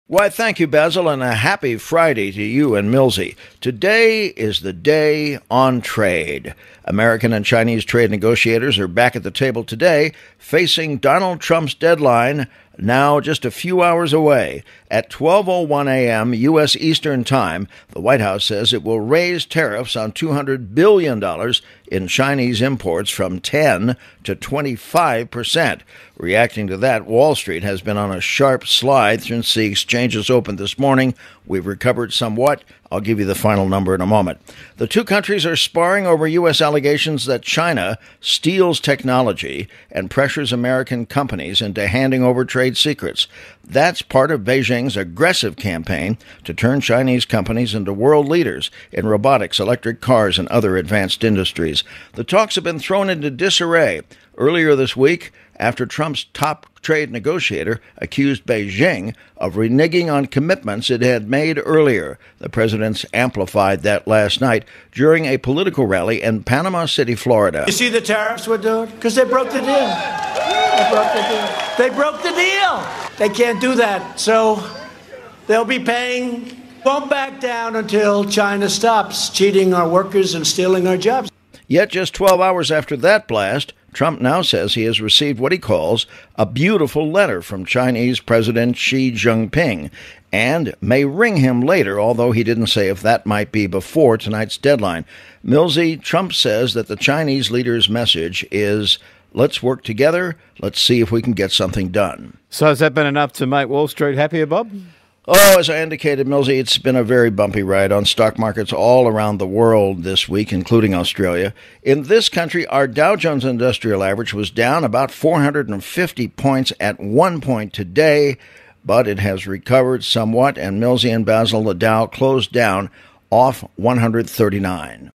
Why, thank you, Basil, and a happy Friday to you and Millsy. Today is the day on trade. American and Chinese trade negotiators are back at the table today, facing Donald Trump's deadline, now just a few hours away. At 12:01 a.m. U.S. Eastern Time, the White House says it will raise tariffs on $200 billion in Chinese imports from 10 to 25%. Reacting to that, Wall Street has been on a sharp slide since the exchanges opened this morning. We've recovered somewhat. I'll give you the final number in a moment. The two countries are sparring over U.S. allegations that China steals technology and pressures American companies into handing over trade secrets. That's part of Beijing's aggressive campaign to turn Chinese companies into world leaders in robotics, electric cars, and other advanced industries. The talks have been thrown into disarray earlier this week after Trump's top trade negotiator accused Beijing of reneging on commitments it had made earlier. The president's amplified that last night during a political rally in Panama City, Florida. You see the tariffs we're doing? Because they broke the deal. They broke the deal. They can't do that. So they'll be paying, won't back down until China stops cheating our workers and stealing our jobs. Yet just 12 hours after that blast, Trump now says he has received what he calls a beautiful letter from Chinese President Xi Jinping and may ring him later, although he didn't say if that might be before tonight's deadline. Millsy, Trump says that the Chinese leader's message is, let's work together, let's see if we can get something done. So has that been enough to make Wall Street happier, Bob? Oh, as I indicated, Millsy, it's been a very bumpy ride on stock markets all around the world this week, including Australia. In this country, our Dow Jones Industrial Average was down about 450 points at one point today, but it has recovered somewhat, and Millsy and Basil, the Dow closed down off 139.